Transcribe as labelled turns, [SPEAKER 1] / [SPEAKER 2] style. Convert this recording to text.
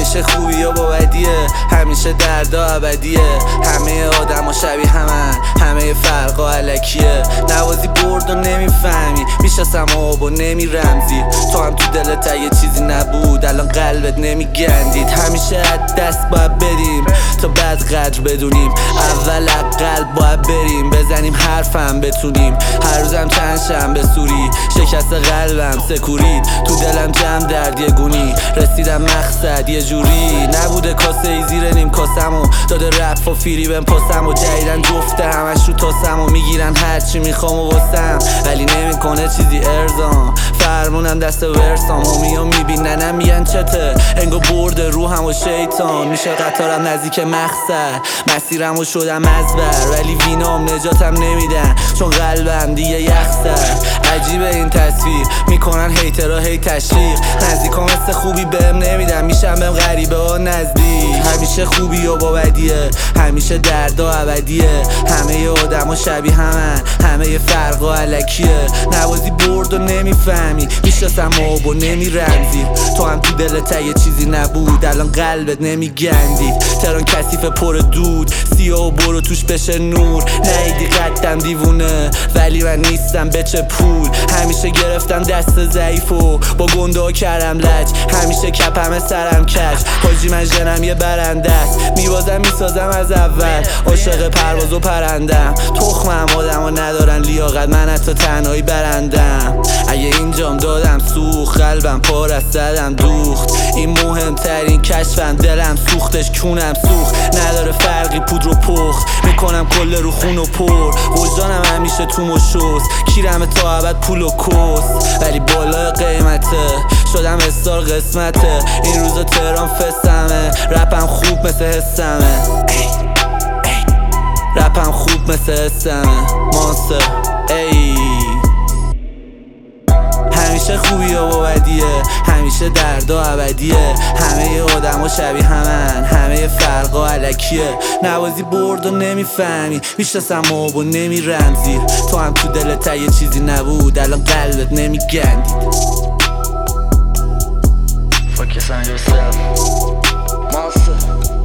[SPEAKER 1] همیشه خوبی و با بدیه، همیشه دردا ابدیه. همه آدم ها شبیه همن، همه فرقا علکیه. نوازی برد و نمیفهمی، میشستم آب و نمی رمزی. تو هم تو دلت یه چیزی نبود، الان قلبت نمیگندید. همیشه از دست باید بدیم تا بعد قدر بدونیم. اول قلب باید بریم، بزنیم حرفم بتونیم. هر روزم چند شنبه سوری، شکست قلبم سکورید. تو دلم جمع درد یه گونی، رسیدم مقصد یه جوری. نبوده کاسه ای زیر نیم کاسمو، داده رپ و فیری بهم پاسم. و جدیدن جفته همش رو تاسم و میگیرن هرچی میخوام و واسم، ولی نمیکنه چیزی ارزام. فرمونم دست ورسام، همیا میبیننم میگن چته، انگو برده روحم و شیطان. میشه قطارم نزدیک مقصد، مسیرم و شدم ازبر. ولی وینام نجاتم نمیدن، چون قلبم دیگه یخسر. عجیبه این تصویر، میکنن هیترها هی تشویق. نزدیکا مثل خوبی بهم نمیدن، میشم بهم غریبه ها نزدیک. همیشه خوبی و با بدیه، همیشه دردا ابدیه. همه آدم ها شبیه همن، همه فرقا علکیه. نوازی برد و نمیفهمی، میشستم آب و نمی رمزی. تو هم تو دلت یه چیزی نبود، الان قلبت نمیگندید. تران کثیف پر دود، سیاه و برو توش بشه نور. نیدی قدم دیوونه، ولی من نیستم به چه پول. همیشه گرفتم دست ضعیفو، با گنده ها کردم لج. همیشه کپم سرم کج، حاجی من ژنم یه برنده است. میبازم میسازم از اول، عاشق پرواز و پرندم. تخمم آدم ها ندارن لیاقت، من حتی تنهایی برندم. اگه اینجام دادم سوخت، قلبم پر از زدم دوخت. این مهمترین کشفم، دلم سوختش کونم سوخت. نداره فرقی پودر و پخت، میکنم کل رو خون و پر. وجدانم همیشه تو مشوست، کیرم تا ابد پول و کست. ولی بالای قیمته، شدم استار قسمته. این روزا تهران فستمه، رپم خوب مثل حسمه. رپم خوب مثل حسمه، مانستر ای. همیشه خوبی و با بدیه، همیشه دردا ابدیه. همه آدم ها شبیه همن، همه فرقا علکیه. نوازی برد و نمیفهمی، میشستم آب و نمی رمزی. تو هم تو دلت یه چیزی نبود، الان قلبت نمیگندید.
[SPEAKER 2] Focus on yourself, monster.